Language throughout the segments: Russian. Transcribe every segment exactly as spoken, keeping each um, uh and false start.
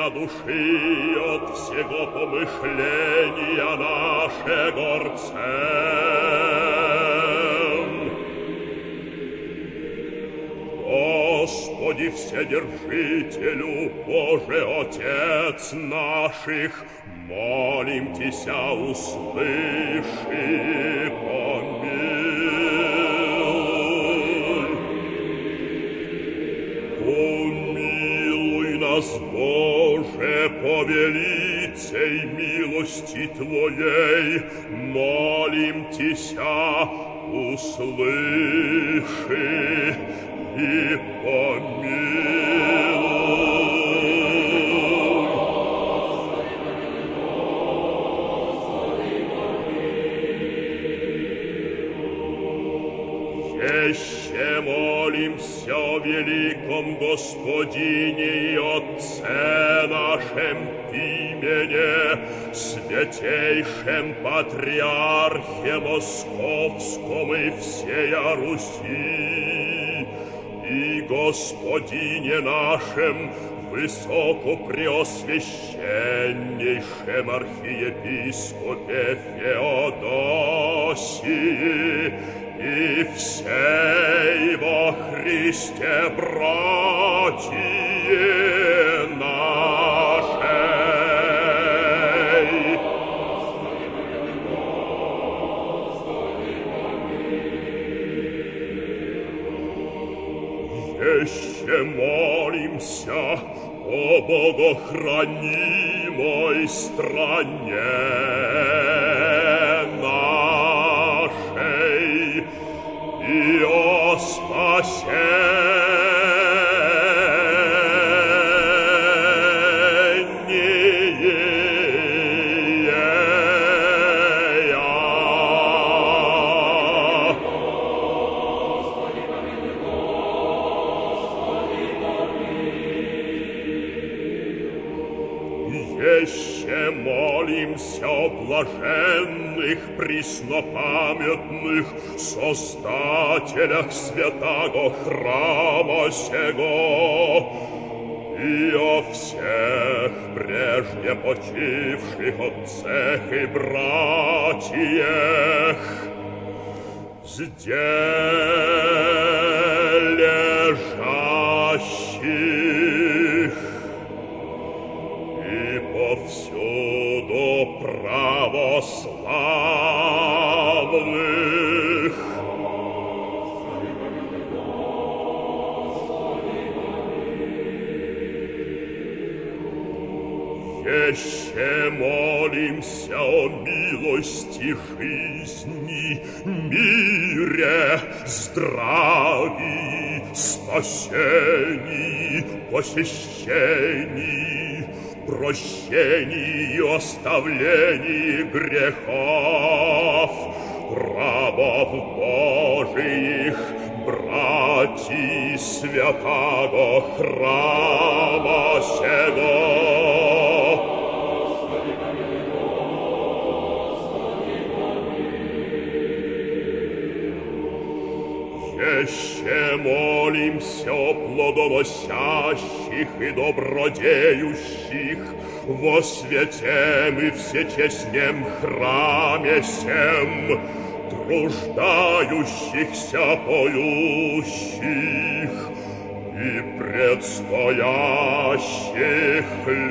для души от всего помышления нашего рцем. Господи Вседержителю, Боже Отец наших, молим Тися, услыши, помилуй. Помилуй нас, Боже, по велицей милости Твоей, молим Тися, услыши и помилуй. Еще молимся о великом Господине и Отце нашем Пимене, святейшем Патриархе Московском и всея Руси, и Господине нашем высокопреосвященнейшем архиепископе Феодосии и всей во Христе братье нашей. Еще молимся о богохранимой стране нашей и о Еще молимся о блаженных преснопамятных создателях святаго храма сего и о всех прежде почивших отцах и братьях, здесь лежащих и повсюду православных. Еще молимся о милости жизни, мире, здравии, спасении, посещении, прощении и оставлении грехов рабов Божиих, братьев святаго храма сего. Еще молимся о плодоносящих и добродеющих во святем и всечестнем храме сем, труждающихся поющих и предстоящих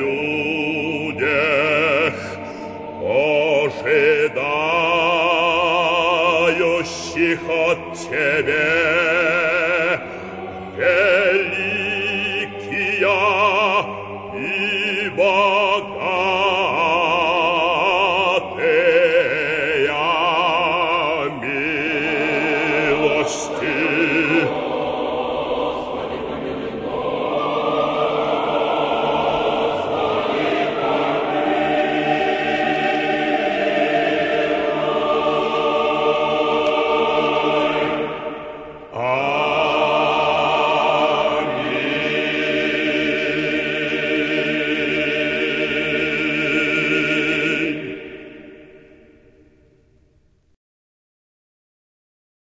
людях, ожидающих от Тебе великия и Бога.